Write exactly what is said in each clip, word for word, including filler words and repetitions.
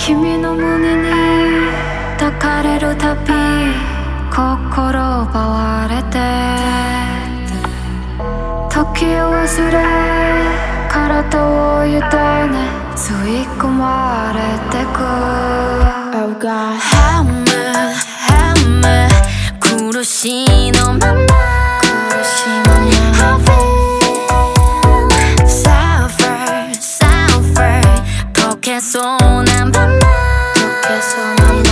君の胸に抱かれるたび心奪われて時を忘れ体を委ね吸い込まれてく Oh God ハムハム苦しいのまま苦しいまま I feel suffer suffer 溶けそうなまま溶けそうなまま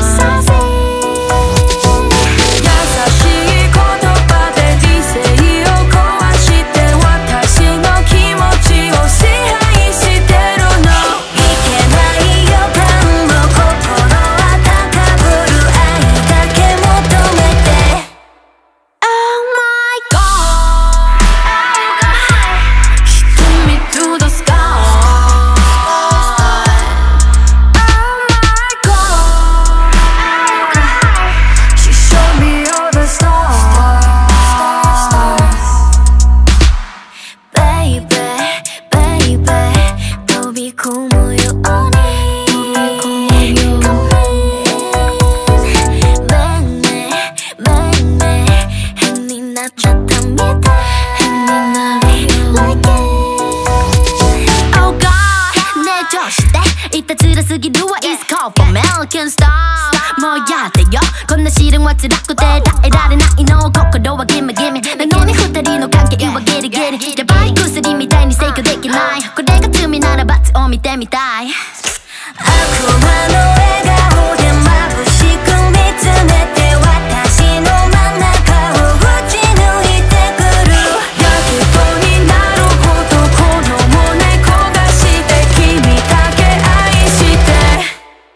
Can't stop もうやってよこんな試練は辛くて耐えられないの心はギメギメなのに二人の関係はギリギリやばい薬みたいに制御できないこれが罪なら罰を見てみたい悪魔の笑顔で眩しく見つめて私の真ん中を打ち抜いてくるやけどになるほどこの胸焦がして君だけ愛して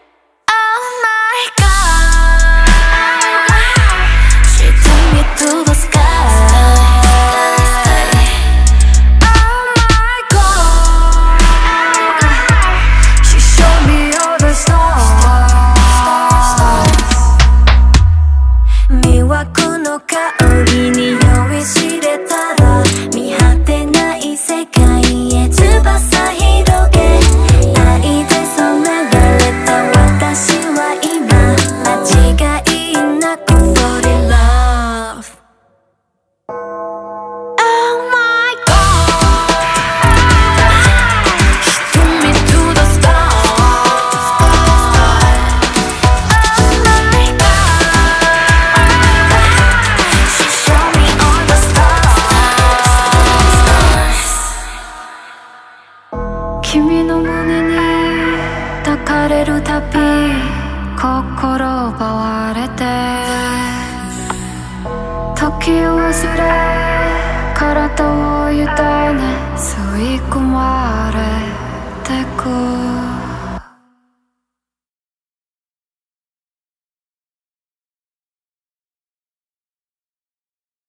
君の胸に抱かれるたび心奪われて時を忘れ体を委ね吸い込まれてく